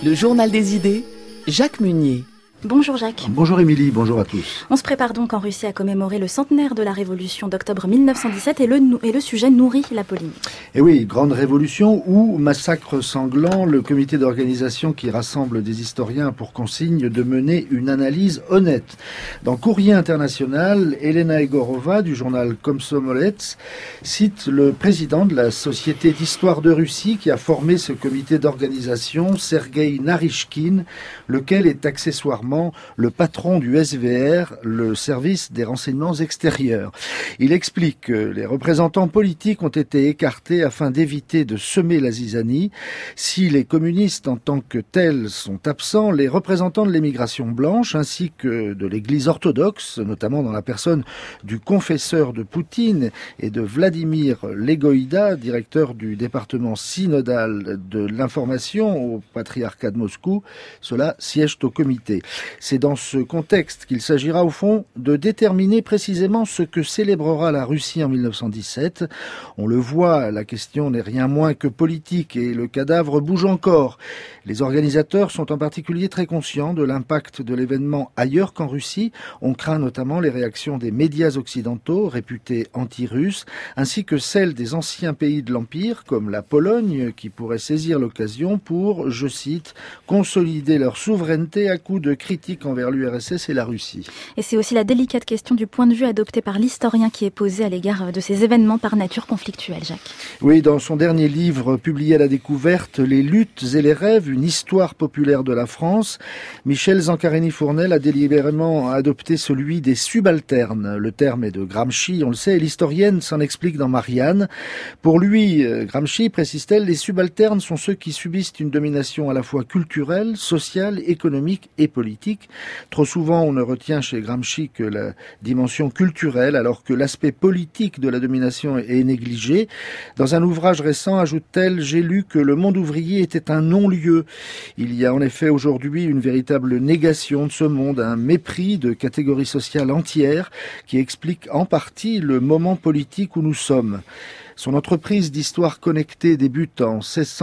Le journal des idées, Jacques Munier. Bonjour Jacques. Bonjour Émilie, bonjour à tous. On se prépare donc en Russie à commémorer le centenaire de la Révolution d'octobre 1917 et le sujet nourrit la polémique. Et oui, grande révolution ou massacre sanglant, le comité d'organisation qui rassemble des historiens a pour consigne de mener une analyse honnête. Dans Courrier international, Elena Egorova du journal Komsomolets cite le président de la Société d'histoire de Russie qui a formé ce comité d'organisation, Sergueï Narishkin, lequel est accessoirement le patron du SVR, le service des renseignements extérieurs. Il explique que les représentants politiques ont été écartés afin d'éviter de semer la zizanie. Si les communistes en tant que tels sont absents, les représentants de l'émigration blanche ainsi que de l'église orthodoxe, notamment dans la personne du confesseur de Poutine et de Vladimir Legoïda, directeur du département synodal de l'information au patriarcat de Moscou, ceux-là siègent au comité. C'est dans ce contexte qu'il s'agira au fond de déterminer précisément ce que célébrera la Russie en 1917. On le voit, la question n'est rien moins que politique et le cadavre bouge encore. Les organisateurs sont en particulier très conscients de l'impact de l'événement ailleurs qu'en Russie. On craint notamment les réactions des médias occidentaux, réputés anti-russes, ainsi que celles des anciens pays de l'Empire, comme la Pologne, qui pourraient saisir l'occasion pour, je cite, consolider leur souveraineté à coups de critiques envers l'URSS et la Russie. Et c'est aussi la délicate question du point de vue adopté par l'historien qui est posée à l'égard de ces événements par nature conflictuelle, Jacques. Oui, dans son dernier livre publié à la découverte, Les luttes et les rêves, une histoire populaire de la France, Michel Zancarini-Fournel a délibérément adopté celui des subalternes. Le terme est de Gramsci, on le sait, et l'historienne s'en explique dans Marianne. Pour lui, Gramsci, précise-t-elle, les subalternes sont ceux qui subissent une domination à la fois culturelle, sociale, économique et politique. Trop souvent, on ne retient chez Gramsci que la dimension culturelle, alors que l'aspect politique de la domination est négligé. Dans un ouvrage récent, ajoute-t-elle, j'ai lu que le monde ouvrier était un non-lieu. Il y a en effet aujourd'hui une véritable négation de ce monde, un mépris de catégories sociales entières qui explique en partie le moment politique où nous sommes. Son entreprise d'histoire connectée débute en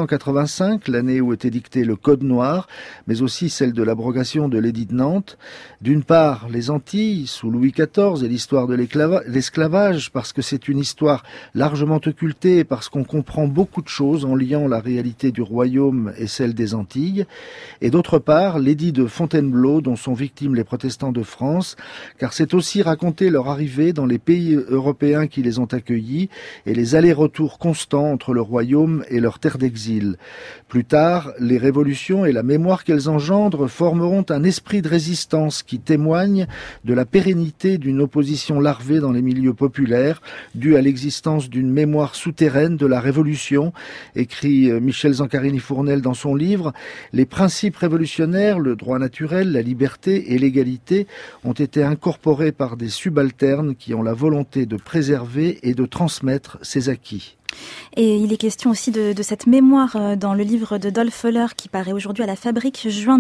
1685, l'année où était dicté le Code noir, mais aussi celle de l'abrogation de l'édit de Nantes. D'une part, les Antilles, sous Louis XIV, et l'histoire de l'esclavage, parce que c'est une histoire largement occultée et parce qu'on comprend beaucoup de choses en liant la réalité du royaume et celle des Antilles. Et d'autre part, l'édit de Fontainebleau, dont sont victimes les protestants de France, car c'est aussi raconter leur arrivée dans les pays européens qui les ont accueillis et les allers-retours constants entre le royaume et leur terre d'exil. Plus tard, les révolutions et la mémoire qu'elles engendrent formeront un esprit de résistance qui témoigne de la pérennité d'une opposition larvée dans les milieux populaires, due à l'existence d'une mémoire souterraine de la révolution, écrit Michel Zancarini-Fournel dans son livre. Les principes révolutionnaires, le droit naturel, la liberté et l'égalité ont été incorporés par des subalternes qui ont la volonté de préserver et de transmettre ces acquis. Et il est question aussi de cette mémoire dans le livre de Dolf Höller qui paraît aujourd'hui à la Fabrique, juin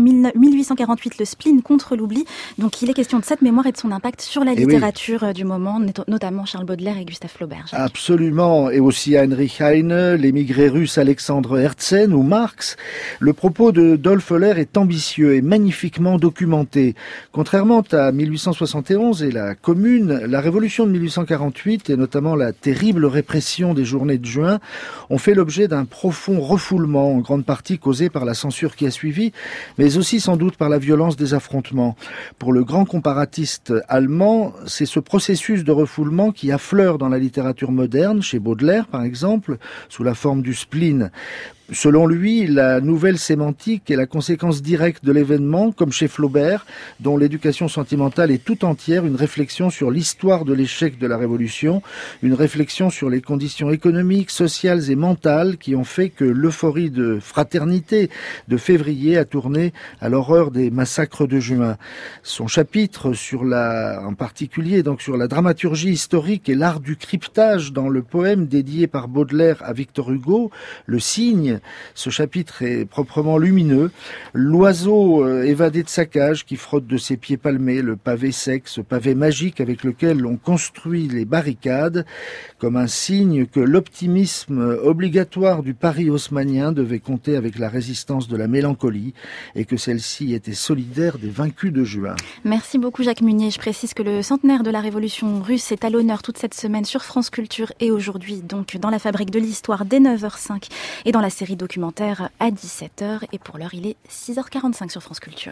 1848, le spleen contre l'oubli. Donc il est question de cette mémoire et de son impact sur la littérature du moment, notamment Charles Baudelaire et Gustave Flaubert. Jacques. Absolument, et aussi Heinrich Heine, l'émigré russe Alexandre Herzen ou Marx. Le propos de Dolf Höller est ambitieux et magnifiquement documenté. Contrairement à 1871 et la Commune, la révolution de 1848 et notamment la terrible répression des journées de juin ont fait l'objet d'un profond refoulement, en grande partie causé par la censure qui a suivi, mais aussi sans doute par la violence des affrontements. Pour le grand comparatiste allemand, c'est ce processus de refoulement qui affleure dans la littérature moderne, chez Baudelaire par exemple, sous la forme du spleen. Selon lui, la nouvelle sémantique est la conséquence directe de l'événement, comme chez Flaubert, dont l'éducation sentimentale est tout entière une réflexion sur l'histoire de l'échec de la Révolution, une réflexion sur les conditions économiques, sociales et mentales qui ont fait que l'euphorie de fraternité de février a tourné à l'horreur des massacres de juin. Son chapitre en particulier, donc sur la dramaturgie historique et l'art du cryptage dans le poème dédié par Baudelaire à Victor Hugo, Le Cygne, Ce chapitre est proprement lumineux. L'oiseau évadé de sa cage qui frotte de ses pieds palmés le pavé sec, ce pavé magique avec lequel on construit les barricades, comme un signe que l'optimisme obligatoire du Paris haussmannien devait compter avec la résistance de la mélancolie et que celle-ci était solidaire des vaincus de juin. Merci beaucoup Jacques Munier. Je précise que le centenaire de la Révolution russe est à l'honneur toute cette semaine sur France Culture et aujourd'hui donc dans la Fabrique de l'Histoire dès 9h05 et dans la série documentaire à 17h. Et pour l'heure, il est 6h45 sur France Culture.